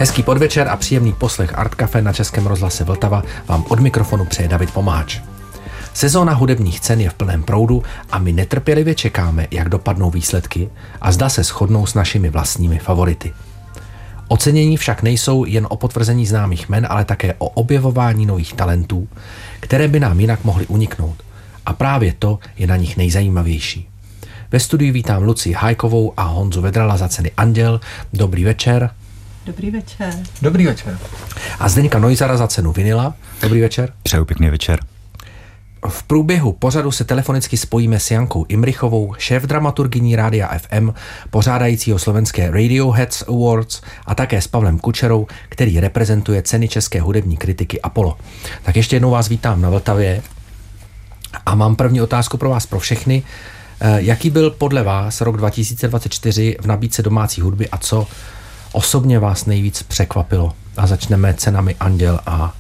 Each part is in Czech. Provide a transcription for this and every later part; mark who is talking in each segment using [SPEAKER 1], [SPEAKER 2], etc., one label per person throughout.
[SPEAKER 1] Hezký podvečer a příjemný poslech Art Café na Českém rozhlase Vltava vám od mikrofonu přeje David Pomáč. Sezóna hudebních cen je v plném proudu a my netrpělivě čekáme, jak dopadnou výsledky a zda se shodnou s našimi vlastními favority. Ocenění však nejsou jen o potvrzení známých jmen, ale také o objevování nových talentů, které by nám jinak mohly uniknout. A právě to je na nich nejzajímavější. Ve studiu vítám Lucii Hájkovou a Honzu Vedrala za ceny Anděl. Dobrý večer.
[SPEAKER 2] Dobrý večer.
[SPEAKER 3] Dobrý večer.
[SPEAKER 1] A Zdeňka Neussara za cenu Vinyla. Dobrý večer.
[SPEAKER 4] Přeju pěkný večer.
[SPEAKER 1] V průběhu pořadu se telefonicky spojíme s Jankou Imrichovou, šéfdramaturgyní Rádia FM, pořádajícího slovenské Radioheads Awards, a také s Pavlem Kučerou, který reprezentuje ceny české hudební kritiky Apollo. Tak ještě jednou vás vítám na Vltavě a mám první otázku pro vás pro všechny. Jaký byl podle vás rok 2024 v nabídce domácí hudby a co osobně vás nejvíc překvapilo? A začneme cenami Anděl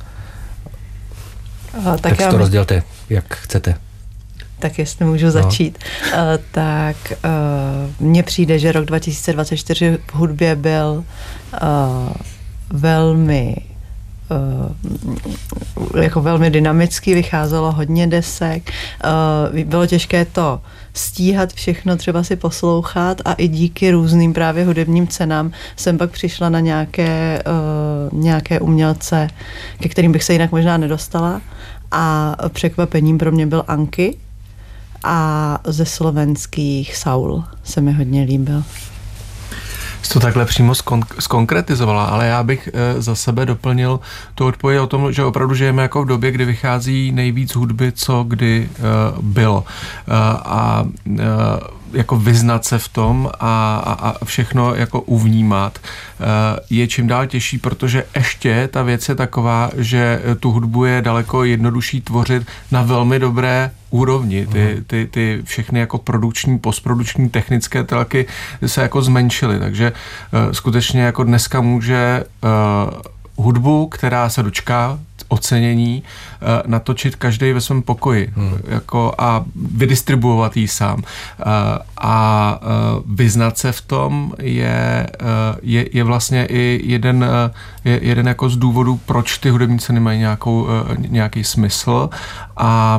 [SPEAKER 1] tak to rozdělte, jak chcete.
[SPEAKER 2] Tak jestli můžu začít. Mně přijde, že rok 2024 v hudbě byl velmi dynamický, vycházelo hodně desek, bylo těžké to stíhat všechno, třeba si poslouchat a i díky různým právě hudebním cenám jsem pak přišla na nějaké umělce, ke kterým bych se jinak možná nedostala, a překvapením pro mě byl Anky a ze slovenských Saul se mi hodně líbil.
[SPEAKER 3] Jsi to takhle přímo zkonkretizovala, ale já bych za sebe doplnil tu odpověď o tom, že opravdu žijeme jako v době, kdy vychází nejvíc hudby, co kdy bylo. Jako vyznat se v tom a všechno jako uvnímat je čím dál těžší, protože ještě ta věc je taková, že tu hudbu je daleko jednodušší tvořit na velmi dobré úrovni. Ty všechny jako produkční, postprodukční technické tlaky se jako zmenšily, takže skutečně jako dneska může hudbu, která se dočká ocenění, natočit každý ve svém pokoji a vydistribuovat ji sám. A vyznat se v tom je vlastně i jeden jako z důvodů, proč ty hudební ceny mají nějaký smysl. A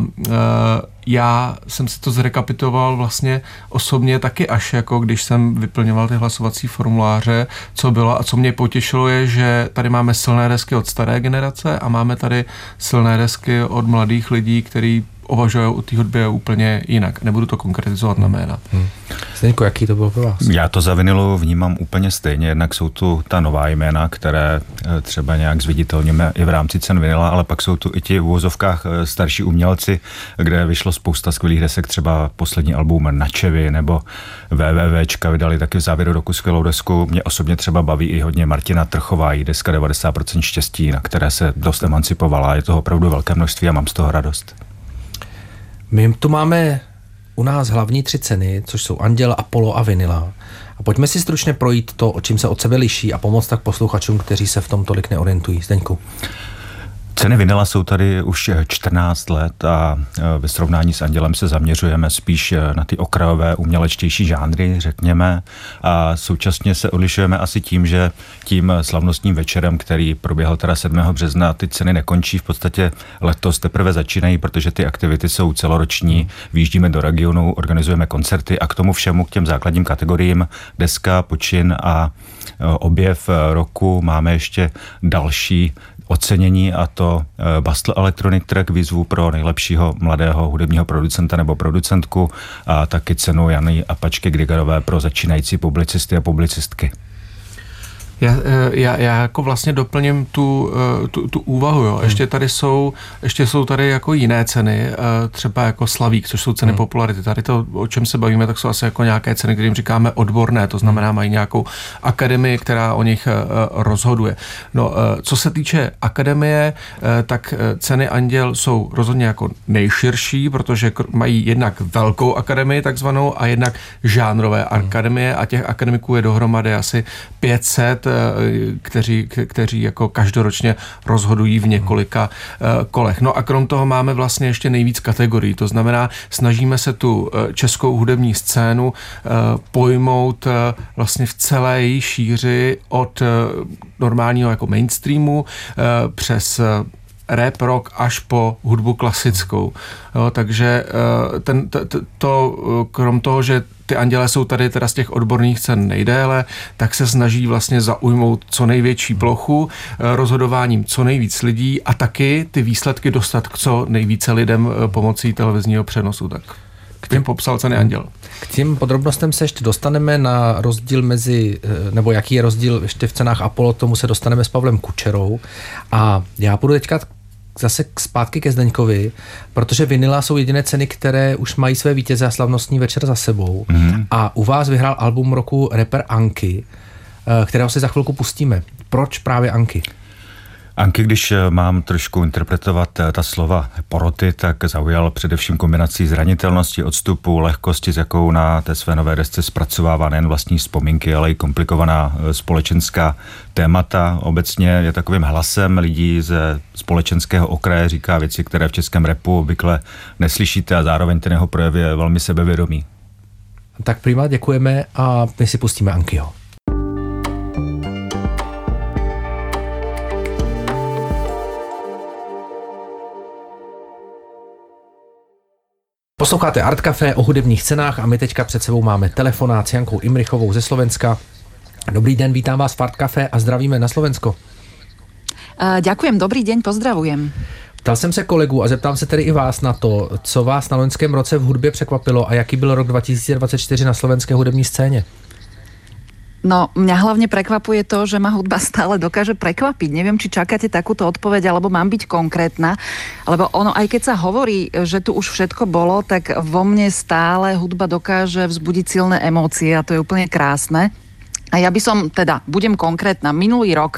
[SPEAKER 3] já jsem si to zrekapituloval vlastně osobně taky až jako když jsem vyplňoval ty hlasovací formuláře, co bylo a co mě potěšilo je, že tady máme silné desky od staré generace a máme tady silné desky od mladých lidí, kteří uvažují o té hudbě úplně jinak. Nebudu to konkretizovat na jména.
[SPEAKER 1] Zdeňko, jaký to bylo pro vás?
[SPEAKER 4] Já to za Vinylu vnímám úplně stejně. Jednak jsou tu ta nová jména, které třeba nějak zviditelníme i v rámci cen Vinyla, ale pak jsou tu i ti v uvozovkách starší umělci, kde vyšlo spousta skvělých desek, třeba poslední album Načevi nebo WWWčka vydali taky v závěru roku skvělou desku. Mě osobně třeba baví i hodně Martina Trchová, její deska 90% štěstí, na které se dost emancipovala. Je toho opravdu velké množství a mám z toho radost.
[SPEAKER 1] My tu máme u nás hlavní 3 ceny, což jsou Anděl, Apollo a Vinyla. A pojďme si stručně projít to, o čím se od sebe liší a pomoct tak posluchačům, kteří se v tom tolik neorientují. Zdeňku.
[SPEAKER 4] Ceny Vinyla jsou tady už 14 let a ve srovnání s Andělem se zaměřujeme spíš na ty okrajové umělečtější žánry, řekněme, a současně se odlišujeme asi tím, že tím slavnostním večerem, který proběhl teda 7. března, ty ceny nekončí, v podstatě letos teprve začínají, protože ty aktivity jsou celoroční, vyjíždíme do regionu, organizujeme koncerty a k tomu všemu, k těm základním kategoriím deska, počin a objev roku máme ještě další ocenění, a to Bastl Electronic Track, výzvu pro nejlepšího mladého hudebního producenta nebo producentku a taky cenu Jany Apačky Grigarové pro začínající publicisty a publicistky.
[SPEAKER 3] Já jako vlastně doplním tu úvahu, jo. Ještě jsou tady jako jiné ceny, třeba jako Slavík, což jsou ceny popularity. Tady to, o čem se bavíme, tak jsou asi jako nějaké ceny, kterým říkáme odborné, to znamená mají nějakou akademii, která o nich rozhoduje. No, co se týče akademie, tak ceny Anděl jsou rozhodně jako nejširší, protože mají jednak velkou akademii takzvanou a jednak žánrové akademie a těch akademiků je dohromady asi 500, kteří jako každoročně rozhodují v několika kolech. No a krom toho máme vlastně ještě nejvíc kategorií, to znamená, snažíme se tu českou hudební scénu pojmout vlastně v celé její šíři od normálního jako mainstreamu přes rap, rock až po hudbu klasickou. Jo, takže krom toho, že ty Andělé jsou tady teda z těch odborných cen nejdéle, tak se snaží vlastně zaujmout co největší plochu, rozhodováním co nejvíc lidí a taky ty výsledky dostat k co nejvíce lidem pomocí televizního přenosu. Tak bych popsal ceny Anděl.
[SPEAKER 1] K těm podrobnostem se ještě dostaneme na rozdíl nebo jaký je rozdíl ještě v cenách Apollo, tomu se dostaneme s Pavlem Kučerou. A já půjdu teďka zase zpátky ke Zdeňkovi, protože Vinyla jsou jediné ceny, které už mají své vítěze a slavnostní večer za sebou. A u vás vyhrál album roku rapper Anky, kterého si za chvilku pustíme. Proč právě Anky?
[SPEAKER 4] Anky, když mám trošku interpretovat ta slova poroty, tak zaujal především kombinací zranitelnosti, odstupu, lehkosti, s jakou na té své nové desce zpracovává nejen vlastní vzpomínky, ale i komplikovaná společenská témata. Obecně je takovým hlasem lidí ze společenského okraje, říká věci, které v českém rapu obvykle neslyšíte a zároveň ten jeho projev je velmi sebevědomý.
[SPEAKER 1] Tak prima, děkujeme a my si pustíme Ankyho. Posloucháte Art Café o hudebních cenách a my teďka před sebou máme telefonát s Jankou Imrichovou ze Slovenska. Dobrý den, vítám vás v Art Café a zdravíme na Slovensko.
[SPEAKER 5] Ďakujem, dobrý deň, pozdravujem.
[SPEAKER 1] Ptal jsem se kolegů a zeptám se tedy i vás na to, co vás na loňském roce v hudbě překvapilo a jaký byl rok 2024 na slovenské hudební scéně.
[SPEAKER 5] No, mňa hlavne prekvapuje to, že ma hudba stále dokáže prekvapiť. Neviem, či čakáte takúto odpoveď, alebo mám byť konkrétna. Lebo ono, aj keď sa hovorí, že tu už všetko bolo, tak vo mne stále hudba dokáže vzbudiť silné emócie a to je úplne krásne. A ja by som, budem konkrétna, minulý rok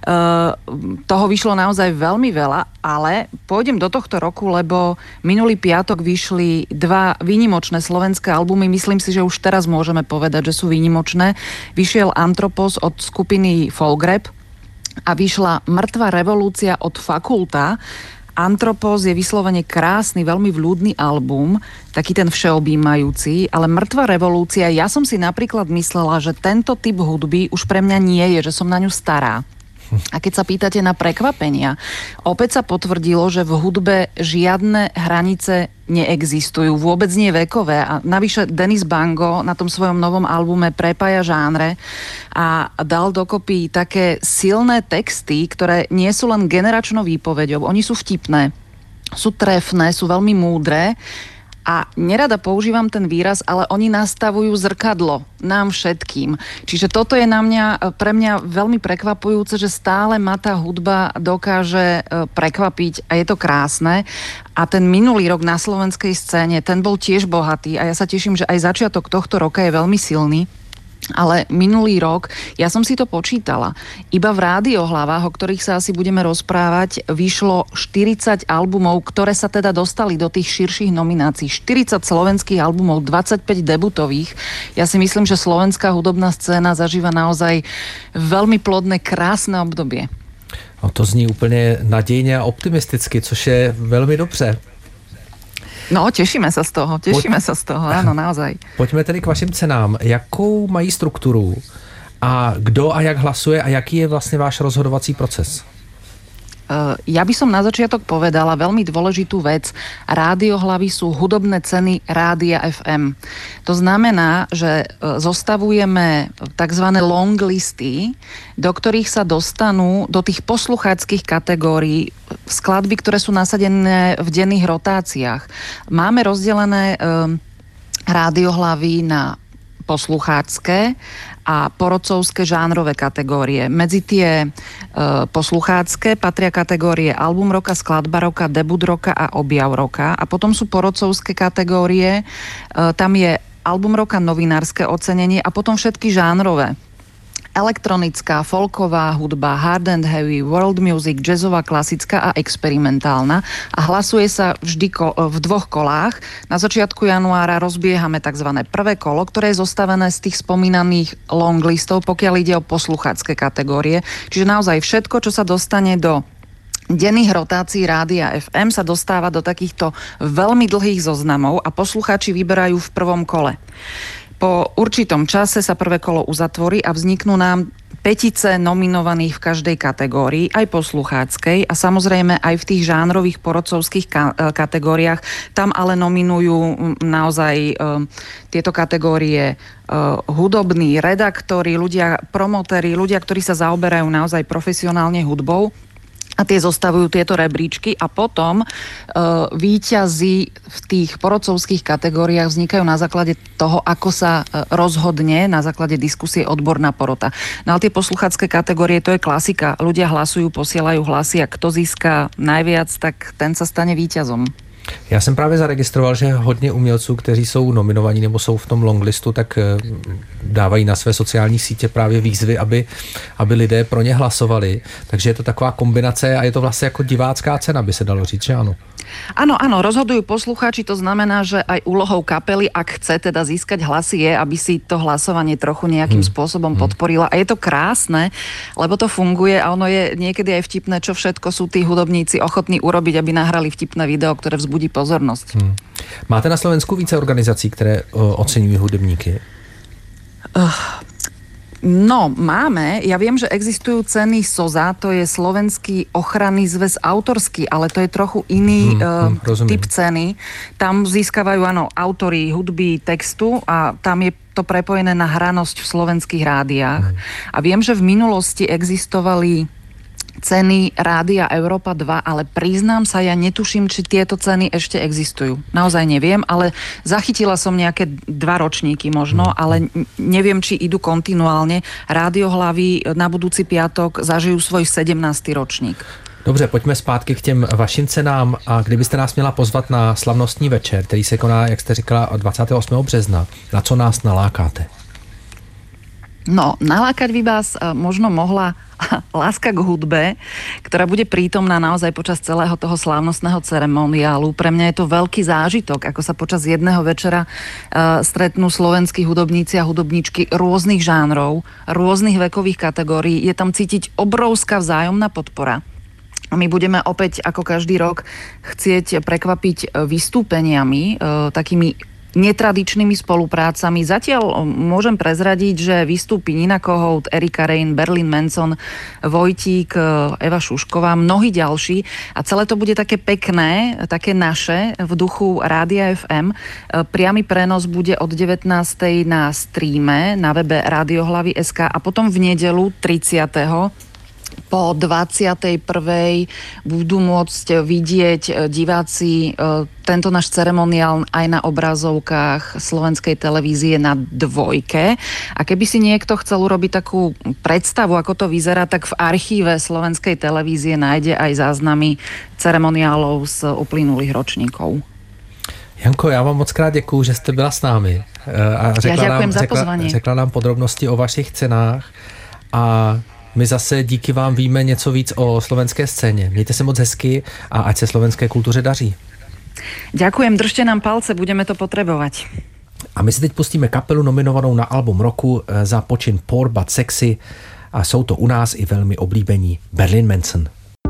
[SPEAKER 5] toho vyšlo naozaj veľmi veľa, ale pôjdem do tohto roku, lebo minulý piatok vyšli 2 výnimočné slovenské albumy, myslím si, že už teraz môžeme povedať, že sú výnimočné. Vyšiel Antropos od skupiny Folgrab a vyšla Mŕtva revolúcia od Fakulta. Antropos je vyslovene krásny, veľmi vľúdny album, taký ten všeobjímajúci, ale Mŕtva revolúcia, ja som si napríklad myslela, že tento typ hudby už pre mňa nie je, že som na ňu stará. A keď sa pýtate na prekvapenia, opäť sa potvrdilo, že v hudbe žiadne hranice neexistujú, vôbec nie vekové. A navyše Denis Bango na tom svojom novom albume prepája žánre a dal dokopy také silné texty, ktoré nie sú len generačnou výpoveďou, oni sú vtipné, sú trefné, sú veľmi múdre. A nerada používam ten výraz, ale oni nastavujú zrkadlo nám všetkým. Čiže toto je pre mňa veľmi prekvapujúce, že stále ma tá hudba dokáže prekvapiť a je to krásne. A ten minulý rok na slovenskej scéne, ten bol tiež bohatý a ja sa teším, že aj začiatok tohto roka je veľmi silný. Ale minulý rok, ja som si to počítala, iba v rádiohlavách, o ktorých sa asi budeme rozprávať, vyšlo 40 albumov, ktoré sa teda dostali do tých širších nominácií. 40 slovenských albumov, 25 debutových. Ja si myslím, že slovenská hudobná scéna zažíva naozaj veľmi plodné, krásne obdobie.
[SPEAKER 1] No to zní úplně nadějně a optimisticky, což je velmi dobře.
[SPEAKER 5] No, tešíme sa z toho, áno, naozaj.
[SPEAKER 1] Poďme tedy k vašim cenám. Jakou mají strukturu a kdo a jak hlasuje a jaký je vlastne váš rozhodovací proces?
[SPEAKER 5] Ja by som na začiatok povedala veľmi dôležitú vec. Rádiohlavy sú hudobné ceny Rádia FM. To znamená, že zostavujeme tzv. long listy, do ktorých sa dostanú do tých poslucháckých kategórií skladby, ktoré sú nasadené v denných rotáciách. Máme rozdelené rádiohlavy na posluchácké a porodcovské žánrové kategórie. Medzi tie posluchácké patria kategórie album roka, skladba roka, debut roka a objav roka. A potom sú porodcovské kategórie, tam je album roka, novinárske ocenenie a potom všetky žánrové. elektronická, folková hudba, hard and heavy, world music, jazzová, klasická a experimentálna. A hlasuje sa vždy v 2 kolách. Na začiatku januára rozbiehame tzv. Prvé kolo, ktoré je zostavené z tých spomínaných longlistov, pokiaľ ide o posluchácke kategórie. Čiže naozaj všetko, čo sa dostane do denných rotácií Rádia FM, sa dostáva do takýchto veľmi dlhých zoznamov a poslucháči vyberajú v prvom kole. Po určitom čase sa prvé kolo uzatvorí a vzniknú nám petice nominovaných v každej kategórii, aj poslucháckej a samozrejme aj v tých žánrových porodcovských kategóriách. Tam ale nominujú naozaj tieto kategórie hudobní redaktori, ľudia, promotéri, ľudia, ktorí sa zaoberajú naozaj profesionálne hudbou. A tie zostavujú tieto rebríčky a potom víťazi v tých porodcovských kategóriách vznikajú na základe toho, ako sa rozhodne na základe diskusie odborná porota. No ale tie posluchácké kategórie, to je klasika. Ľudia hlasujú, posielajú hlasy a kto získa najviac, tak ten sa stane víťazom.
[SPEAKER 1] Já jsem právě zaregistroval, že hodně umělců, kteří jsou nominovaní nebo jsou v tom longlistu, tak dávají na své sociální sítě právě výzvy, aby lidé pro ně hlasovali. Takže je to taková kombinace a je to vlastně jako divácká cena, by se dalo říct, že ano?
[SPEAKER 5] Áno, rozhodujú poslucháči, to znamená, že aj úlohou kapely, ak chce teda získať hlasy, je, aby si to hlasovanie trochu nejakým spôsobom podporila. A je to krásne, lebo to funguje a ono je niekedy aj vtipné, čo všetko sú tí hudobníci ochotní urobiť, aby nahrali vtipné video, ktoré vzbudí pozornosť.
[SPEAKER 1] Máte na Slovensku více organizací, které oceňují hudebníky?
[SPEAKER 5] No, máme. Ja viem, že existujú ceny SOZA, to je Slovenský ochranný zväz autorský, ale to je trochu iný typ ceny. Tam získavajú, autori hudby, textu a tam je to prepojené na hranosť v slovenských rádiách. A viem, že v minulosti existovali ceny Rádia Európa 2, ale priznám sa, ja netuším, či tieto ceny ešte existujú. Naozaj neviem, ale zachytila som nejaké 2 ročníky možno, ale neviem, či idú kontinuálne. Rádiohlavy na budúci piatok zažijú svoj 17. ročník.
[SPEAKER 1] Dobře, pojďme zpátky k těm vašim cenám a kdybyste nás měla pozvat na slavnostní večer, který se koná, jak jste říkala, 28. března, na co nás nalákáte?
[SPEAKER 5] No, nalákať by vás možno mohla láska k hudbe, ktorá bude prítomná naozaj počas celého toho slávnostného ceremoniálu. Pre mňa je to veľký zážitok, ako sa počas jedného večera stretnú slovenskí hudobníci a hudobníčky rôznych žánrov, rôznych vekových kategórií. Je tam cítiť obrovská vzájomná podpora. A my budeme opäť, ako každý rok, chcieť prekvapiť vystúpeniami, takými netradičnými spoluprácami. Zatiaľ môžem prezradiť, že vystúpi Nina Kohout, Erika Rein, Berlin Manson, Vojtík, Eva Šušková, mnohí ďalší. A celé to bude také pekné, také naše, v duchu Rádia FM. Priamy prenos bude od 19. na streame na webe Rádiohlavy.sk a potom v nedeľu 30. po 21. budú môcť vidieť diváci tento náš ceremoniál aj na obrazovkách slovenskej televízie na 2. A keby si niekto chcel urobiť takú predstavu, ako to vyzerá, tak v archíve slovenskej televízie nájde aj záznamy ceremoniálov z uplynulých ročníkov.
[SPEAKER 1] Janko, já vám moc krát děkuju, že jste byla s námi a řekla nám podrobnosti o vašich cenách a my zase díky vám víme něco víc o slovenské scéně. Mějte se moc hezky a ať se slovenské kultuře daří.
[SPEAKER 5] Ďakujem, držte nám palce, budeme to potrebovať.
[SPEAKER 1] A my si teď pustíme kapelu nominovanou na album roku za počin Poor But Sexy a jsou to u nás i velmi oblíbení Berlin Manson.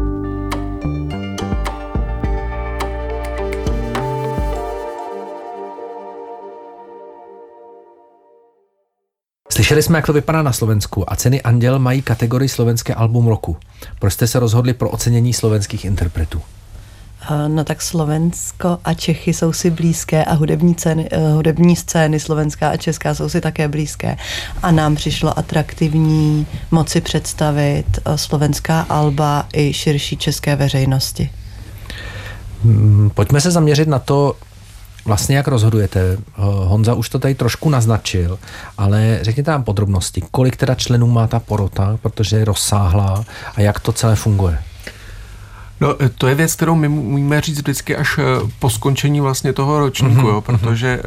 [SPEAKER 1] Slyšeli jsme, jak to vypadá na Slovensku a ceny Anděl mají kategorii slovenské album roku. Proč jste se rozhodli pro ocenění slovenských interpretů?
[SPEAKER 2] No tak Slovensko a Čechy jsou si blízké a hudební scény slovenská a česká jsou si také blízké. A nám přišlo atraktivní moci představit slovenská alba i širší české veřejnosti.
[SPEAKER 1] Pojďme se zaměřit na to, vlastně jak rozhodujete. Honza už to tady trošku naznačil, ale řekněte nám podrobnosti. Kolik teda členů má ta porota, protože je rozsáhlá a jak to celé funguje?
[SPEAKER 3] No, to je věc, kterou my můžeme říct vždycky až po skončení vlastně toho ročníku, jo, protože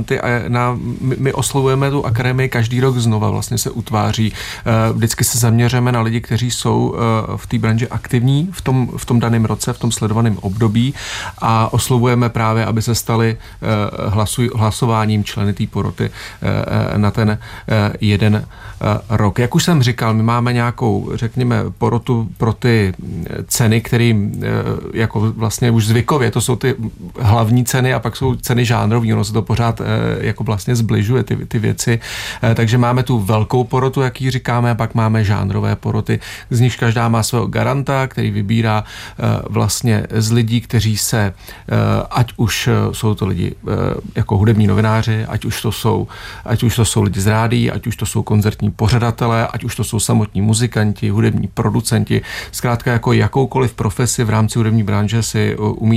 [SPEAKER 3] my oslovujeme tu akademii každý rok znova, vlastně se utváří. Vždycky se zaměříme na lidi, kteří jsou v té branži aktivní v tom daném roce, v tom sledovaném období a oslovujeme právě, aby se stali hlasováním členy té poroty na ten jeden rok. Jak už jsem říkal, my máme nějakou, řekněme, porotu pro ty ceny, kterým jako vlastně už zvykově, to jsou ty hlavní ceny a pak jsou ceny žánrový, ono se to pořád jako vlastně zbližuje ty věci. Takže máme tu velkou porotu, jak ji říkáme, a pak máme žánrové poroty, z nichž každá má svého garanta, který vybírá vlastně z lidí, kteří se, ať už jsou to lidi jako hudební novináři, ať už to jsou lidi z rádií, ať už to jsou koncertní pořadatelé, ať už to jsou samotní muzikanti, hudební producenti, zkrátka jako jakoukoliv profesi v rámci hudební branže si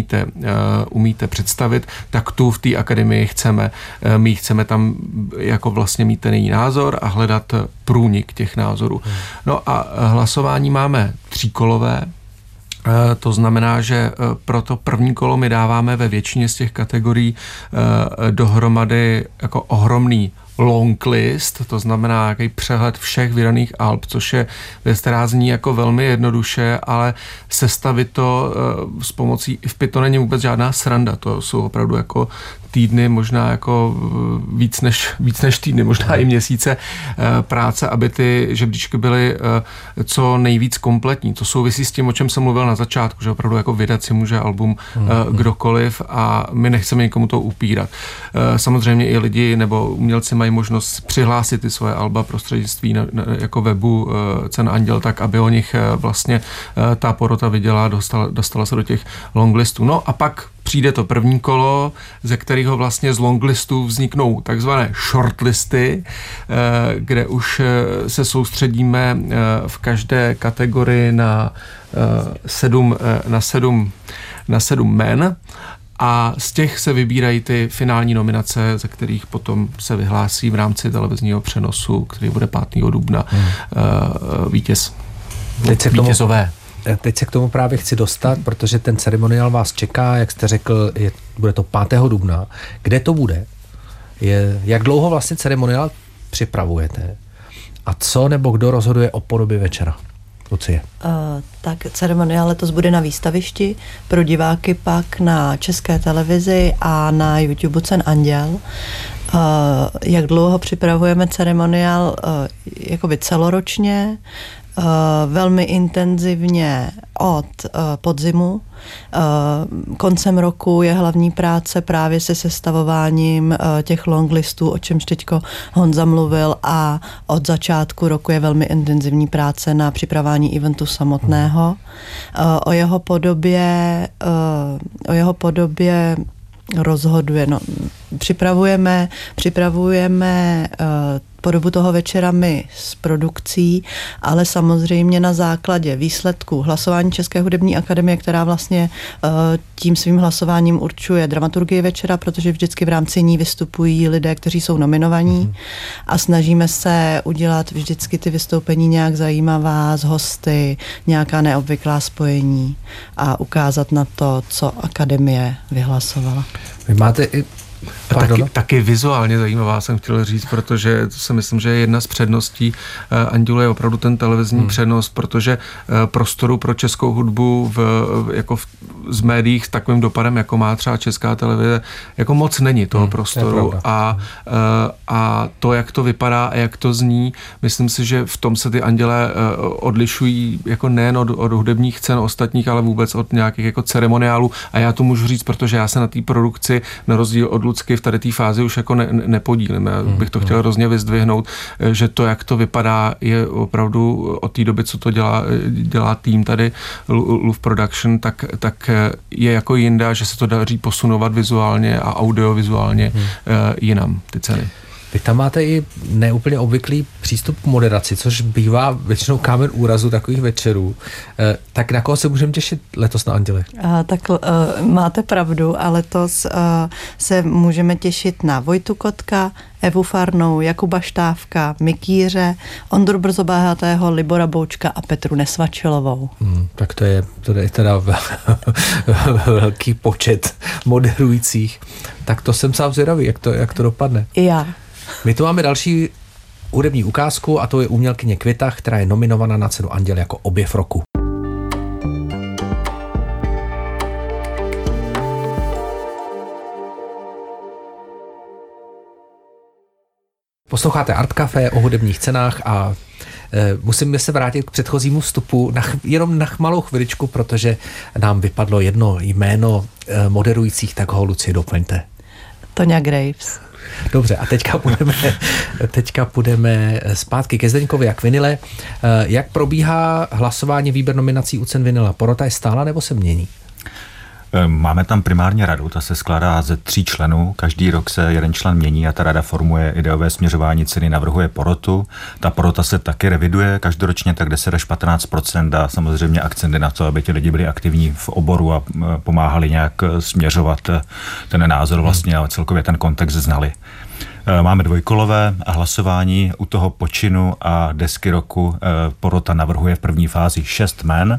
[SPEAKER 3] umíte představit, tak tu v té akademii chceme tam jako vlastně mít ten její názor a hledat průnik těch názorů. No a hlasování máme tříkolové. To znamená, že pro to první kolo my dáváme ve většině z těch kategorií dohromady jako ohromný long list, to znamená nějaký přehled všech vydaných alb, což je věc, která zní jako velmi jednoduše, ale sestavit to s pomocí IFPI to není vůbec žádná sranda, to jsou opravdu jako týdny, možná jako víc než týdny, možná i měsíce práce, aby ty žebříčky byly co nejvíc kompletní. To souvisí s tím, o čem jsem mluvil na začátku, že opravdu jako vydat si může album kdokoliv a my nechceme nikomu to upírat. Samozřejmě i lidi nebo umělci mají možnost přihlásit ty svoje alba prostřednictví jako webu Cen Anděl, tak aby o nich vlastně ta porota viděla, dostala se do těch longlistů. No a pak přijde to první kolo, ze kterého vlastně z longlistů vzniknou takzvané shortlisty, kde už se soustředíme v každé kategorii na 7 men a z těch se vybírají ty finální nominace, ze kterých potom se vyhlásí v rámci televizního přenosu, který bude 5. dubna vítěz. Vítězové.
[SPEAKER 1] Teď se k tomu právě chci dostat, protože ten ceremoniál vás čeká, jak jste řekl, bude to 5. dubna. Kde to bude? Jak dlouho vlastně ceremoniál připravujete? A co nebo kdo rozhoduje o podobě večera? Lucie.
[SPEAKER 2] Tak ceremoniál letos bude na výstavišti, pro diváky pak na České televizi a na YouTube Cen Anděl. Jak dlouho připravujeme ceremoniál? Jakoby celoročně, velmi intenzivně od podzimu. Koncem roku je hlavní práce právě se sestavováním těch longlistů, o čemž teďko Honza mluvil, a od začátku roku je velmi intenzivní práce na připravání eventu samotného. O jeho podobě rozhoduje. No, připravujeme podobu toho večera my s produkcí, ale samozřejmě na základě výsledků hlasování České hudební akademie, která vlastně tím svým hlasováním určuje dramaturgii večera, protože vždycky v rámci ní vystupují lidé, kteří jsou nominovaní a snažíme se udělat vždycky ty vystoupení nějak zajímavá s hosty, nějaká neobvyklá spojení a ukázat na to, co akademie vyhlasovala.
[SPEAKER 1] Vy máte i
[SPEAKER 3] Taky vizuálně zajímavá, jsem chtěl říct, protože to si myslím, že je jedna z předností Andělu je opravdu ten televizní přenos, protože prostoru pro českou hudbu z médiích s takovým dopadem, jako má třeba Česká televize, jako moc není toho prostoru a to, jak to vypadá a jak to zní, myslím si, že v tom se ty Andělé odlišují jako nejen od hudebních cen ostatních, ale vůbec od nějakých jako ceremoniálů a já to můžu říct, protože já se na té produkci na rozdíl od Lucky v tady té fázi už jako nepodílím. Já bych to chtěl hrozně vyzdvihnout, že to, jak to vypadá, je opravdu od té doby, co to dělá tým tady Luv Production, tak je jako jinde, že se to daří posunovat vizuálně a audiovizuálně jinam, ty ceny.
[SPEAKER 1] Vy tam máte i neúplně obvyklý přístup k moderaci, což bývá většinou kámen úrazu takových večerů. Tak na koho se můžeme těšit letos na Andělech?
[SPEAKER 2] Máte pravdu, a letos se můžeme těšit na Vojtu Kotka, Evu Farnou, Jakuba Štávka, Mikýře, Ondru Brzobohatého, Libora Boučka a Petru Nesvačilovou.
[SPEAKER 1] Tak to je teda velký počet moderujících. Tak to jsem sám zvědavý, jak to dopadne.
[SPEAKER 2] I já.
[SPEAKER 1] My tu máme další hudební ukázku a to je umělkyně Kvita, která je nominovaná na cenu Anděl jako objev roku. Posloucháte Art Café o hudebních cenách a musíme se vrátit k předchozímu vstupu jenom na malou chviličku, protože nám vypadlo jedno jméno moderujících, tak ho, Lucie, doplňte.
[SPEAKER 2] Toňa Graves.
[SPEAKER 1] Dobře, a teďka půjdeme zpátky ke Zdeňkovi a k vinile. Jak probíhá hlasování, výběr nominací u cen vinila? Porota je stála nebo se mění?
[SPEAKER 4] Máme tam primárně radu, ta se skládá ze 3 členů, každý rok se jeden člen mění a ta rada formuje ideové směřování ceny, navrhuje porotu. Ta porota se taky reviduje každoročně, tak 10 až 15% a samozřejmě akcenty na to, aby ti lidi byli aktivní v oboru a pomáhali nějak směřovat ten názor vlastně a celkově ten kontext znali. Máme dvojkolové hlasování u toho počinu a desky roku. Porota navrhuje v první fázi 6 jmen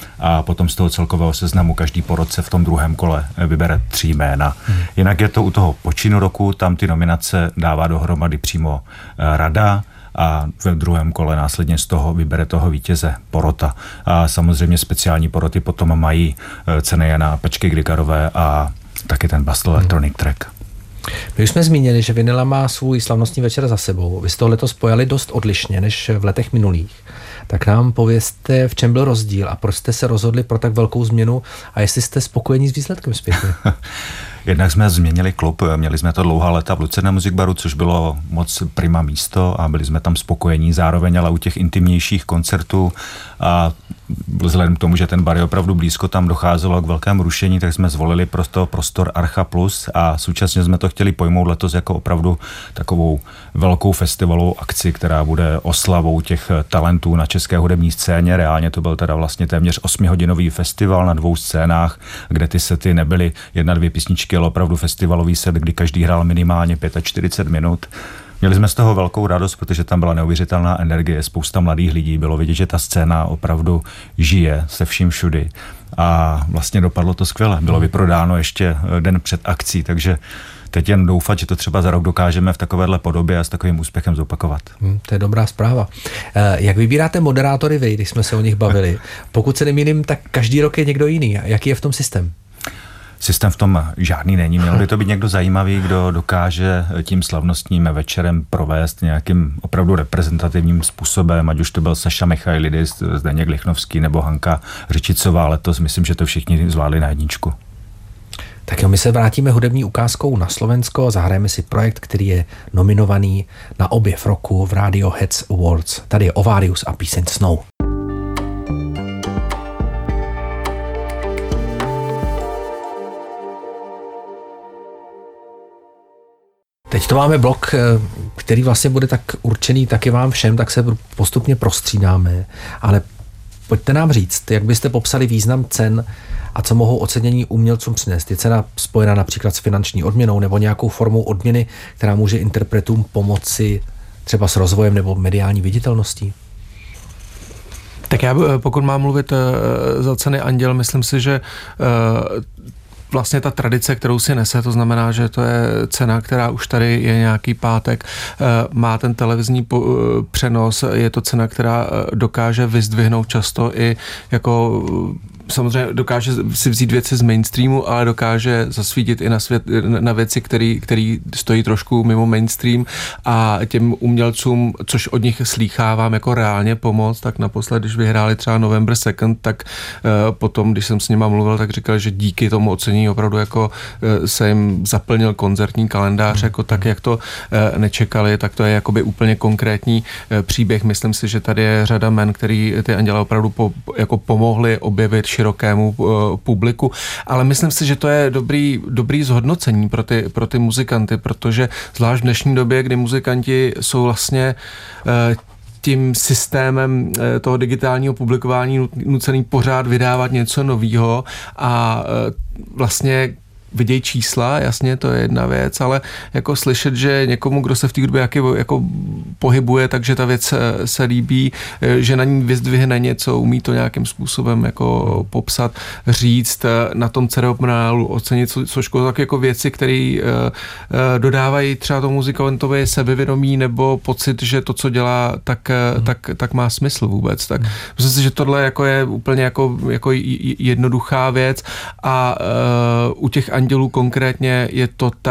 [SPEAKER 4] a potom z toho celkového seznamu každý porotce v tom druhém kole vybere 3 jména. Jinak je to u toho počinu roku, tam ty nominace dává dohromady přímo rada a ve druhém kole následně z toho vybere toho vítěze porota. A samozřejmě speciální poroty potom mají ceny Jana Pečky Grigarové a taky ten Bastel Electronic Track.
[SPEAKER 1] My už jsme zmínili, že Vinila má svůj slavnostní večer za sebou. Vy jste to letos pojali dost odlišně než v letech minulých. Tak nám povězte, v čem byl rozdíl a proč jste se rozhodli pro tak velkou změnu a jestli jste spokojení s výsledkem zpětně.
[SPEAKER 4] Jednak jsme změnili klub, měli jsme to dlouhá léta v Lucerna Music Baru, což bylo moc prima místo a byli jsme tam spokojení, zároveň ale u těch intimnějších koncertů a vzhledem k tomu, že ten bar je opravdu blízko, tam docházelo k velkému rušení, tak jsme zvolili prostor Archa Plus a současně jsme to chtěli pojmout letos jako opravdu takovou velkou festivalovou akci, která bude oslavou těch talentů na české hudební scéně. Reálně to byl teda vlastně téměř 8hodinový festival na 2 scénách, kde ty sety nebyly 1-2 písničky, ale opravdu festivalový set, kdy každý hrál minimálně 45 minut. Měli jsme z toho velkou radost, protože tam byla neuvěřitelná energie, spousta mladých lidí, bylo vidět, že ta scéna opravdu žije se vším všudy a vlastně dopadlo to skvěle. Bylo vyprodáno ještě den před akcí, takže teď jen doufat, že to třeba za rok dokážeme v takovéhle podobě a s takovým úspěchem zopakovat.
[SPEAKER 1] To je dobrá zpráva. Jak vybíráte moderátory vy, když jsme se o nich bavili? Pokud se nemýlím, tak každý rok je někdo jiný. Jaký je v tom systém?
[SPEAKER 4] Systém v tom žádný není. Měl by to být někdo zajímavý, kdo dokáže tím slavnostním večerem provést nějakým opravdu reprezentativním způsobem, ať už to byl Saša Michailidis, Zdeněk Lichnovský nebo Hanka Řičicová. Letos myslím, že to všichni zvládli na jedničku.
[SPEAKER 1] Tak jo, my se vrátíme hudební ukázkou na Slovensko, zahrajeme si projekt, který je nominovaný na objev roku v Radiohead Awards. Tady je Ovarius a píseň Snow. Teď to máme blok, který vlastně bude tak určený taky vám všem, tak se postupně prostřídáme, ale pojďte nám říct, jak byste popsali význam cen a co mohou ocenění umělcům přinést. Je cena spojená například s finanční odměnou nebo nějakou formou odměny, která může interpretům pomoci třeba s rozvojem nebo mediální viditelností?
[SPEAKER 3] Tak já, pokud mám mluvit za ceny Anděl, myslím si, že vlastně ta tradice, kterou si nese, to znamená, že to je cena, která už tady je nějaký pátek, má ten televizní přenos, je to cena, která dokáže vyzdvihnout často i jako samozřejmě dokáže si vzít věci z mainstreamu, ale dokáže zasvítit i na věci, které stojí trošku mimo mainstream a těm umělcům, což od nich slýchávám jako reálně pomoc, tak naposled, když vyhráli třeba November 2nd, tak potom, když jsem s nima mluvil, tak říkal, že díky tomu ocenění ocenění, opravdu jako se jim zaplnil koncertní kalendář, jako tak, jak to nečekali, tak to je jakoby úplně konkrétní příběh. Myslím si, že tady je řada men, který ty Anděle opravdu jako pomohli objevit širokému publiku, ale myslím si, že to je dobrý zhodnocení pro ty muzikanty, protože zvlášť v dnešní době, kdy muzikanti jsou vlastně tím systémem toho digitálního publikování nucený pořád vydávat něco novýho a vlastně vidějí čísla, jasně, to je jedna věc, ale jako slyšet, že někomu, kdo se v té hudbě jako pohybuje, takže ta věc se líbí, že na ní vyzdvihne něco, umí to nějakým způsobem jako popsat, říct, na tom ceremoniálu ocenit, což tak jako věci, které dodávají třeba tomu muzikantovi sebevědomí nebo pocit, že to, co dělá, tak má smysl vůbec. Tak myslím si, že tohle jako je úplně jako jednoduchá věc a u těch Andělů konkrétně je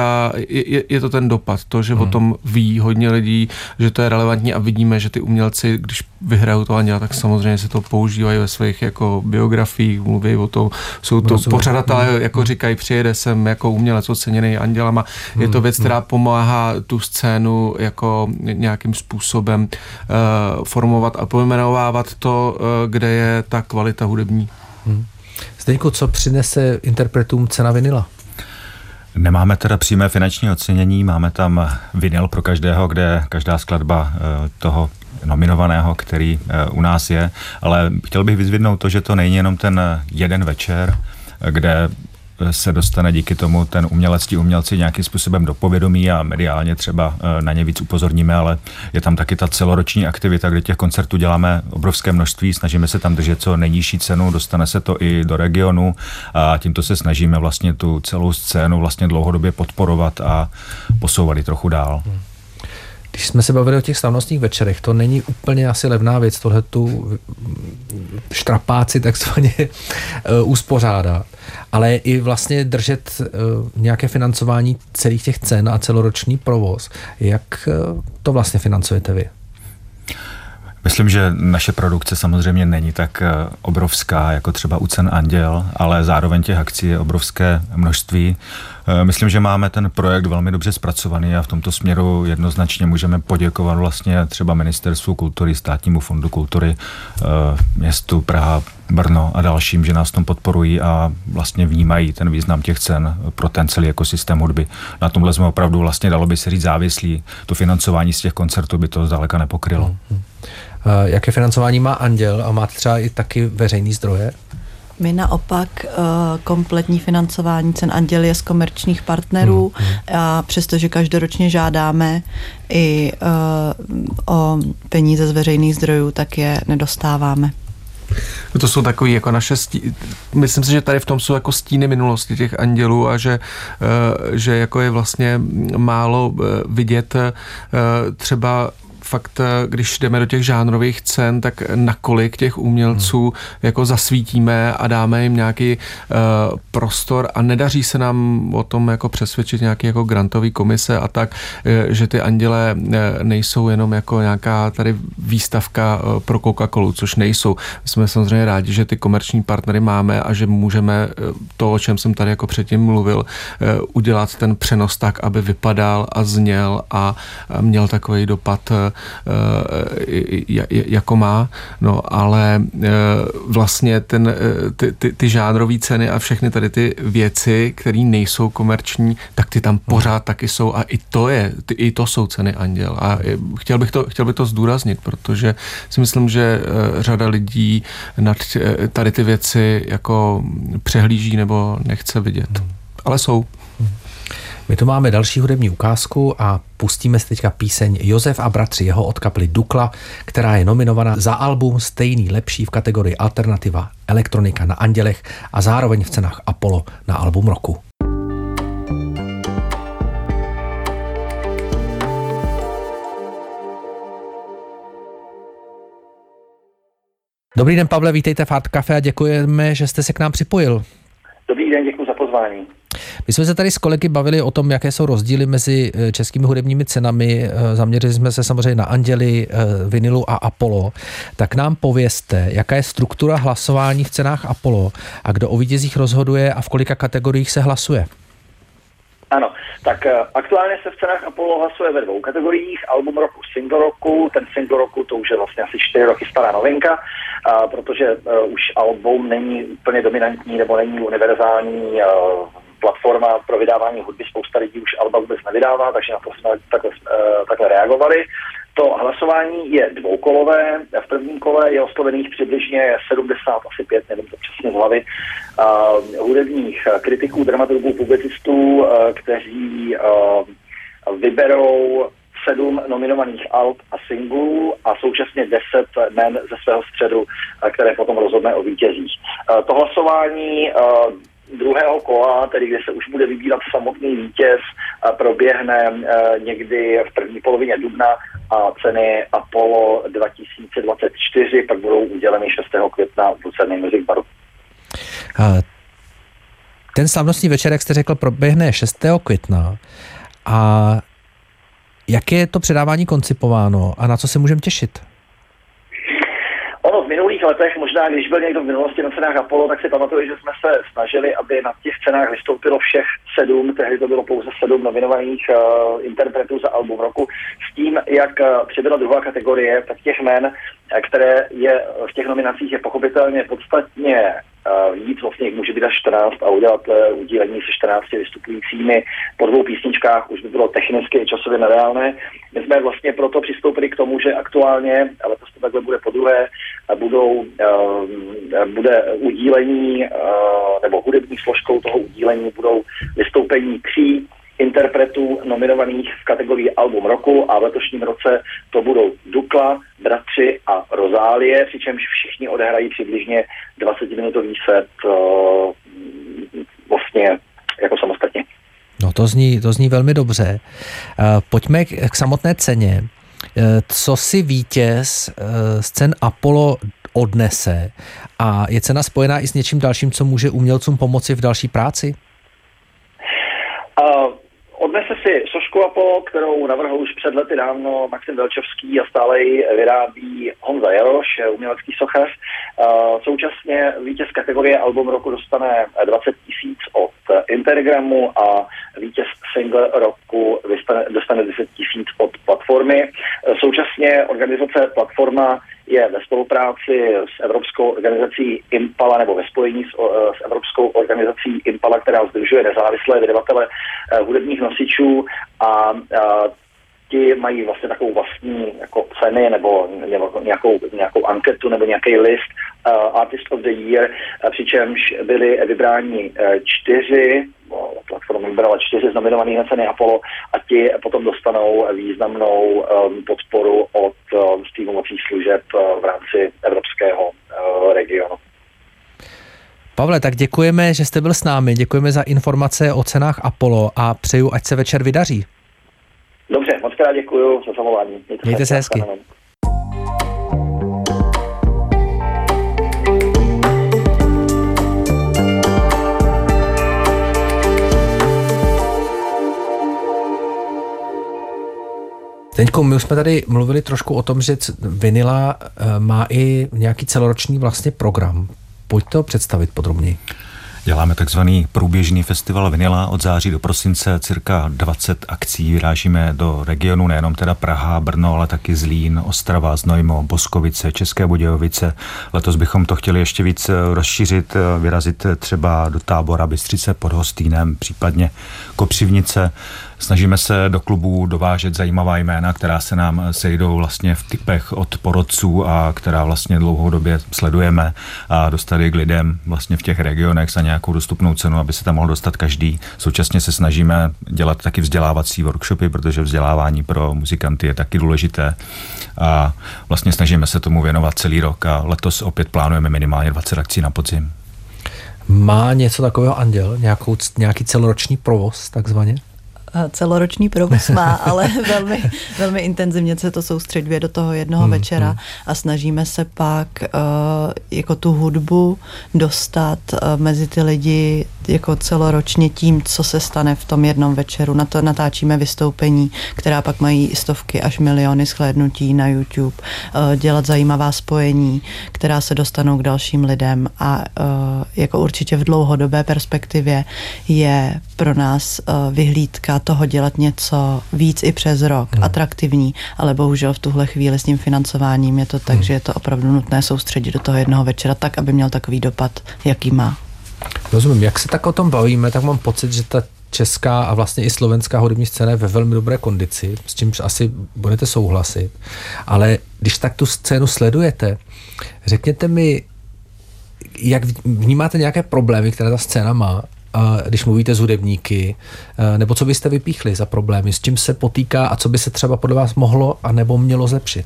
[SPEAKER 3] to ten dopad, to, že o tom ví hodně lidí, že to je relevantní a vidíme, že ty umělci, když vyhrajou to Anděla, tak samozřejmě se to používají ve svých jako biografiích, mluví o tom, jsou to pořadatelé, jako říkají, přijede sem jako umělec oceněný Andělama. Je to věc, která pomáhá tu scénu jako nějakým způsobem formovat a pojmenovávat to, kde je ta kvalita hudební.
[SPEAKER 1] Zdeňku, co přinese interpretům cena vinyla?
[SPEAKER 4] Nemáme teda přímé finanční ocenění, máme tam vinyl pro každého, kde každá skladba toho nominovaného, který u nás je, ale chtěl bych vyzvednout to, že to není jenom ten jeden večer, kde se dostane díky tomu ten umělci nějakým způsobem do povědomí a mediálně třeba na ně víc upozorníme, ale je tam taky ta celoroční aktivita, kde těch koncertů děláme obrovské množství, snažíme se tam držet co nejnižší cenu, dostane se to i do regionu a tímto se snažíme vlastně tu celou scénu vlastně dlouhodobě podporovat a posouvat ji trochu dál.
[SPEAKER 1] Když jsme se bavili o těch slavnostních večerech, to není úplně asi levná věc, tohle tu štrapáci takzvaně uspořádat, ale i vlastně držet nějaké financování celých těch cen a celoroční provoz. Jak to vlastně financujete vy?
[SPEAKER 4] Myslím, že naše produkce samozřejmě není tak obrovská, jako třeba u cen Anděl, ale zároveň těch akcí je obrovské množství. Myslím, že máme ten projekt velmi dobře zpracovaný a v tomto směru jednoznačně můžeme poděkovat vlastně třeba Ministerstvu kultury, Státnímu fondu kultury, městu Praha, Brno a dalším, že nás v tom podporují a vlastně vnímají ten význam těch cen pro ten celý ekosystém hudby. Na tomhle jsme opravdu vlastně, dalo by se říct, závislí. To financování z těch koncertů by to zdaleka nepokrylo.
[SPEAKER 1] Jaké financování má Anděl a máte třeba i taky veřejný zdroje?
[SPEAKER 2] My naopak kompletní financování cen Anděl je z komerčních partnerů a přestože každoročně žádáme i o peníze z veřejných zdrojů, tak je nedostáváme.
[SPEAKER 3] To jsou takový jako naše myslím si, že tady v tom jsou jako stíny minulosti těch Andělů a že jako je vlastně málo vidět třeba fakt, když jdeme do těch žánrových cen, tak nakolik těch umělců jako zasvítíme a dáme jim nějaký prostor a nedaří se nám o tom jako přesvědčit nějaký jako grantový komise a tak, že ty Anděle nejsou jenom jako nějaká tady výstavka pro Coca-Colu, což nejsou. My jsme samozřejmě rádi, že ty komerční partnery máme a že můžeme to, o čem jsem tady jako předtím mluvil, udělat ten přenos tak, aby vypadal a zněl a měl takový dopad, jako má, no ale vlastně ty žánrové ceny a všechny tady ty věci, které nejsou komerční, tak ty tam pořád taky jsou a i to jsou ceny Anděl a chtěl bych to zdůraznit, protože si myslím, že řada lidí nad tady ty věci jako přehlíží nebo nechce vidět, ale jsou.
[SPEAKER 1] My tu máme další hudební ukázku a pustíme si teďka píseň Josef a bratři jeho od kapely Dukla, která je nominovaná za album Stejný lepší v kategorii Alternativa elektronika na Andělech a zároveň v cenách Apollo na album roku. Dobrý den, Pavle, vítejte v Art Café a děkujeme, že jste se k nám připojil.
[SPEAKER 6] Dobrý den, děkuji za pozvání.
[SPEAKER 1] My jsme se tady s kolegy bavili o tom, jaké jsou rozdíly mezi českými hudebními cenami. Zaměřili jsme se samozřejmě na Anděly, Vinilu a Apollo. Tak nám povězte, jaká je struktura hlasování v cenách Apollo a kdo o vítězích rozhoduje a v kolika kategoriích se hlasuje?
[SPEAKER 6] Ano, tak aktuálně se v cenách Apollo hlasuje ve 2 kategoriích, album roku, single roku. Ten single roku to už je vlastně asi 4 roky stará novinka, protože už album není úplně dominantní nebo není univerzální platforma pro vydávání hudby. Spousta lidí už alba vůbec nevydává, takže na to jsme takhle reagovali. To hlasování je dvoukolové. V prvním kole je oslovených přibližně 75, nevím to přesně z hlavy, hudebních kritiků, dramaturgů, publicistů, kteří vyberou 7 nominovaných alb a singlů a současně 10 jmen ze svého středu, které potom rozhodne o vítězích. To hlasování druhého kola, tedy kde se už bude vybírat samotný vítěz, proběhne někdy v první polovině dubna a ceny Apollo 2024 pak budou uděleny 6. května v Lucerný Music Baru.
[SPEAKER 1] Ten slavnostní večer, jak jste řekl, proběhne 6. května. A jak je to předávání koncipováno a na co se můžeme těšit?
[SPEAKER 6] Ono v minulých letech, možná když byl někdo v minulosti na cenách Apollo, tak si pamatuju, že jsme se snažili, aby na těch cenách vystoupilo všech 7, tehdy to bylo pouze 7 nominovaných interpretů za album roku. S tím, jak přibyla druhá kategorie, tak těch jmen, které je v těch nominacích je pochopitelně podstatně víc, vlastně jich může být až 14 a udělat udílení se 14 vystupujícími po 2 písničkách už by bylo technicky i časově nereálné. My jsme vlastně proto přistoupili k tomu, že aktuálně, ale to takhle bude podruhé, bude udílení nebo hudební složkou toho udílení budou vystoupení 3 interpretů nominovaných v kategorii album roku a v letošním roce to budou Dukla, Bratři a Rozálie, přičemž všichni odehrají přibližně 20-minutový set vlastně jako samostatně.
[SPEAKER 1] No to zní velmi dobře. Pojďme k samotné ceně. Co si vítěz z cen Apollo odnese a je cena spojená i s něčím dalším, co může umělcům pomoci v další práci?
[SPEAKER 6] Odnese si sošku Apollo, kterou navrhl už před lety dávno Maxim Velčovský a stále ji vyrábí Honza Jaroš, umělecký sochař. Současně vítěz kategorie album roku dostane 20 000 od Intergramu a vítěz single roku dostane 10 000 od platformy. Současně organizace Platforma je ve spolupráci s evropskou organizací Impala nebo ve spojení s evropskou organizací Impala, která sdružuje nezávislé vydavatele hudebních nosičů a ti mají vlastně takovou vlastní jako ceny nebo nějakou anketu nebo nějaký list Artist of the Year, přičemž byli vybráni 4, platforma vybrala 4 z nominovaných na ceny Apollo a ti potom dostanou významnou podporu od streamovacích služeb v rámci evropského regionu.
[SPEAKER 1] Pavle, tak děkujeme, že jste byl s námi, děkujeme za informace o cenách Apollo a přeju, ať se večer vydaří.
[SPEAKER 6] Dobře, moc krát děkuju za zavolání.
[SPEAKER 1] Mějte se hezky. Teďko, my už jsme tady mluvili trošku o tom, že Vinila má i nějaký celoroční vlastně program. Pojďte to představit podrobněji.
[SPEAKER 4] Děláme takzvaný průběžný festival Vinila od září do prosince, cirka 20 akcí. Vyrážíme do regionu, nejenom teda Praha, Brno, ale taky Zlín, Ostrava, Znojmo, Boskovice, České Budějovice. Letos bychom to chtěli ještě víc rozšířit, vyrazit třeba do Tábora, Bystřice pod Hostýnem, případně Kopřivnice. Snažíme se do klubů dovážet zajímavá jména, která se nám sejdou vlastně v typech od porodců a která vlastně dlouhodobě sledujeme a dostali k lidem vlastně v těch regionech za nějakou dostupnou cenu, aby se tam mohl dostat každý. Současně se snažíme dělat taky vzdělávací workshopy, protože vzdělávání pro muzikanty je taky důležité a vlastně snažíme se tomu věnovat celý rok a letos opět plánujeme minimálně 20 akcí na podzim.
[SPEAKER 1] Má něco takového Anděl? Nějaký celoroční provoz takzvaně?
[SPEAKER 2] Celoroční provoz má, ale velmi intenzivně se to soustředuje do toho jednoho večera a snažíme se pak jako tu hudbu dostat mezi ty lidi jako celoročně tím, co se stane v tom jednom večeru. Na to natáčíme vystoupení, která pak mají stovky až miliony shlédnutí na YouTube, dělat zajímavá spojení, která se dostanou k dalším lidem a jako určitě v dlouhodobé perspektivě je pro nás vyhlídka toho dělat něco víc i přes rok, atraktivní, ale bohužel v tuhle chvíli s tím financováním je to tak, že je to opravdu nutné soustředit do toho jednoho večera tak, aby měl takový dopad, jaký má.
[SPEAKER 1] Rozumím, jak se tak o tom bavíme, tak mám pocit, že ta česká a vlastně i slovenská hudební scéna je ve velmi dobré kondici, s čímž asi budete souhlasit, ale když tak tu scénu sledujete, řekněte mi, jak vnímáte nějaké problémy, které ta scéna má, když mluvíte s hudebníky, nebo co byste vypíchli za problémy, s čím se potýká a co by se třeba podle vás mohlo a nebo mělo zlepšit?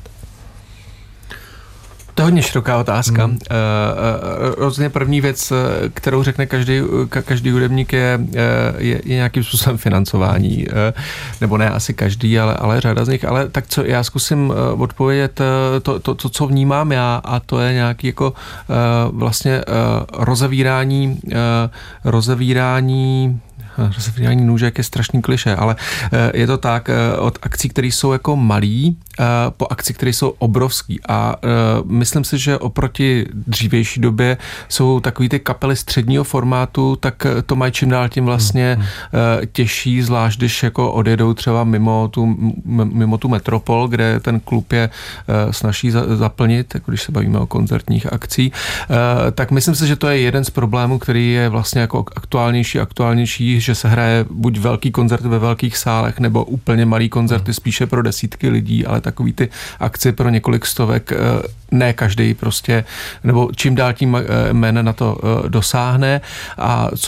[SPEAKER 3] To je hodně široká otázka. Rozhodně první věc, kterou řekne každý hudebník, je nějakým způsobem financování. Nebo ne asi každý, ale řada z nich. Ale tak co, já zkusím odpovědět to, co vnímám já, a to je nějaký jako vlastně rozevírání nůžek je strašný klišé, ale je to tak od akcí, které jsou jako malý, po akci, které jsou obrovský. A myslím si, že oproti dřívější době jsou takový ty kapely středního formátu, tak to mají čím dál tím vlastně těžší, zvlášť když jako odjedou třeba mimo tu metropol, kde ten klub je snaží zaplnit, jako když se bavíme o koncertních akcí. Tak myslím si, že to je jeden z problémů, který je vlastně jako aktuálnější, že se hraje buď velký koncert ve velkých sálech, nebo úplně malý koncerty spíše pro desítky lidí, ale takový ty akce pro několik stovek, ne každý prostě, nebo čím dál tím jména na to dosáhne. A co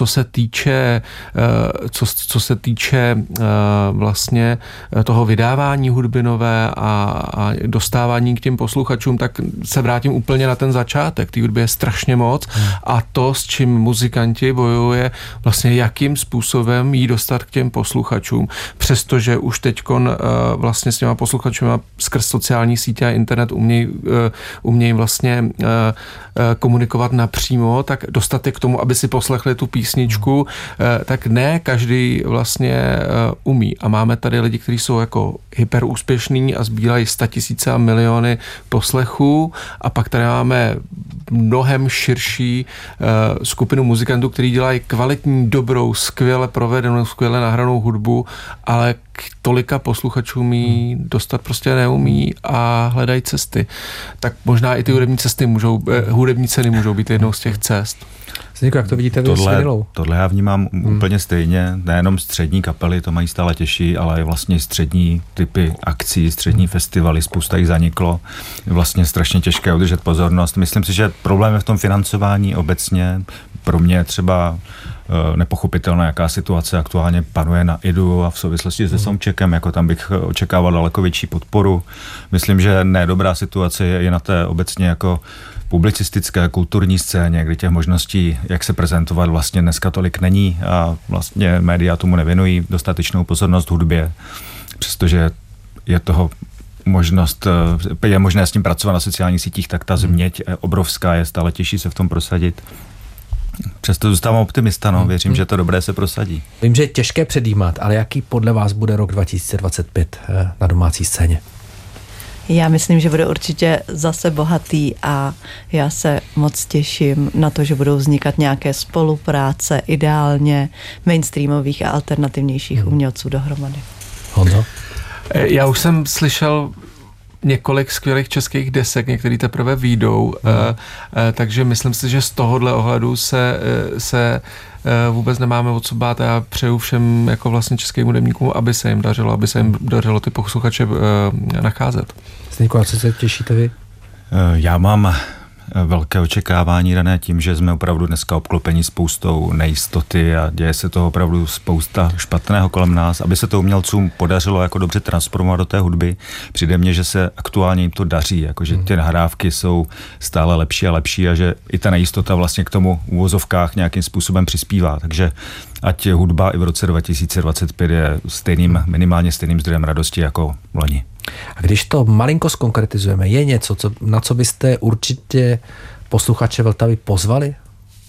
[SPEAKER 3] se týče vlastně toho vydávání hudby nové a dostávání k těm posluchačům, tak se vrátím úplně na ten začátek. Té hudby je strašně moc a to, s čím muzikanti bojuje, vlastně jakým způsobem jí dostat k těm posluchačům. Přestože už teďkon vlastně s těma posluchačům skrz sociální sítě a internet umějí vlastně komunikovat napřímo, tak dostat je k tomu, aby si poslechli tu písničku, tak ne každý vlastně umí. A máme tady lidi, kteří jsou jako hyperúspěšní a sbírají 100 000 a miliony poslechů, a pak tady máme mnohem širší skupinu muzikantů, kteří dělají kvalitní, dobrou, skvěle provedenou, skvěle nahranou hudbu, ale k tolika posluchačům jí dostat prostě neumí a hledají cesty. Tak možná i ty hudební ceny můžou být jednou z těch cest.
[SPEAKER 1] Zdeňku, jak to vidíte vy s vinilou?
[SPEAKER 4] Tohle já vnímám úplně stejně. Nejenom střední kapely to mají stále těžší, ale i vlastně střední typy akcí, střední festivaly, spousta jich zaniklo. Vlastně strašně těžké udržet pozornost. Myslím si, že problém je v tom financování obecně. Pro mě třeba nepochopitelná, jaká situace aktuálně panuje na IDU a v souvislosti se soundcheckem, jako tam bych očekával daleko větší podporu. Myslím, že nedobrá situace je na té obecně jako publicistické, kulturní scéně, kdy těch možností, jak se prezentovat, vlastně dneska tolik není a vlastně média tomu nevěnují dostatečnou pozornost hudbě, přestože je toho je možné s tím pracovat na sociálních sítích, tak ta změť obrovská je, stále těžší se v tom prosadit. Přesto zůstávám optimista, věřím, že to dobré se prosadí.
[SPEAKER 1] Vím, že je těžké předjímat, ale jaký podle vás bude rok 2025 na domácí scéně?
[SPEAKER 2] Já myslím, že bude určitě zase bohatý a já se moc těším na to, že budou vznikat nějaké spolupráce, ideálně mainstreamových a alternativnějších umělců dohromady.
[SPEAKER 1] Honzo?
[SPEAKER 3] Já už jsem slyšel několik skvělých českých desek, některý teprve vyjdou, takže myslím si, že z tohohle ohledu se vůbec nemáme o co bát a já přeju všem jako vlastně českým hudebníkům, aby se jim dařilo ty posluchače nacházet.
[SPEAKER 1] Zdeňku, a co se těšíte vy?
[SPEAKER 4] Já mám velké očekávání dané tím, že jsme opravdu dneska obklopeni spoustou nejistoty a děje se toho opravdu spousta špatného kolem nás. Aby se to umělcům podařilo jako dobře transformovat do té hudby, přijde mně, že se aktuálně jim to daří, jakože ty nahrávky jsou stále lepší a lepší a že i ta nejistota vlastně k tomu v uvozovkách nějakým způsobem přispívá. Takže ať hudba i v roce 2025 je minimálně stejným zdrojem radosti jako loni.
[SPEAKER 1] A když to malinko zkonkretizujeme, je něco, na co byste určitě posluchače Vltavy pozvali?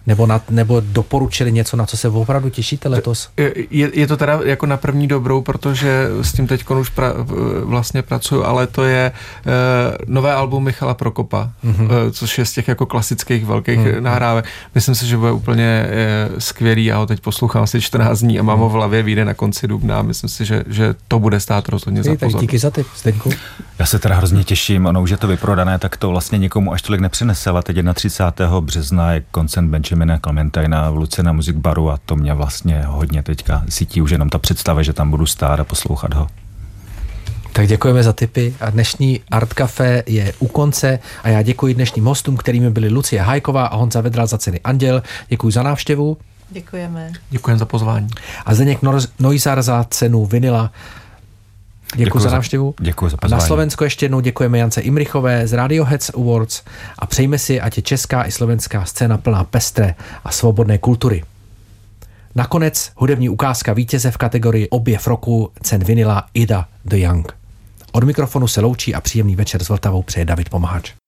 [SPEAKER 1] Nebo doporučili něco, na co se opravdu těšíte letos?
[SPEAKER 3] Je to teda jako na první dobrou, protože s tím teď už vlastně pracuju, ale to je nové album Michala Prokopa, což je z těch jako klasických velkých nahrávek. Myslím si, že bude úplně skvělý. Já ho teď poslouchám asi 14 dní a mám ho v hlavě, vyjde na konci dubna. Myslím si, že to bude stát rozhodně za pozornost.
[SPEAKER 1] Díky za tip, Zdeňku.
[SPEAKER 4] Já se teda hrozně těším, ono už je to vyprodané, tak to vlastně nikomu až tolik nepřinese, ale teď 31. března je koncert Benjamina Clementina v Lucena Music Baru a to mě vlastně hodně teďka sítí už jenom ta představa, že tam budu stát a poslouchat ho.
[SPEAKER 1] Tak děkujeme za tipy a dnešní Art Café je u konce a já děkuji dnešním hostům, kterými byli Lucie Hajková a Honza Vedral za ceny Anděl. Děkuji za návštěvu.
[SPEAKER 2] Děkujeme.
[SPEAKER 3] Děkujeme za pozvání.
[SPEAKER 1] A Zdeněk Neussar za cenu Vinyla. Děkuji za návštěvu.
[SPEAKER 4] Děkuji za
[SPEAKER 1] pozvání. A na Slovensko ještě jednou děkujeme Jance Imrichové z Radioheads Awards a přejme si, ať je česká i slovenská scéna plná pestré a svobodné kultury. Nakonec hudební ukázka vítěze v kategorii Objev roku cen Vinyla Ida de Young. Od mikrofonu se loučí a příjemný večer s Vltavou přeje David Pomahač.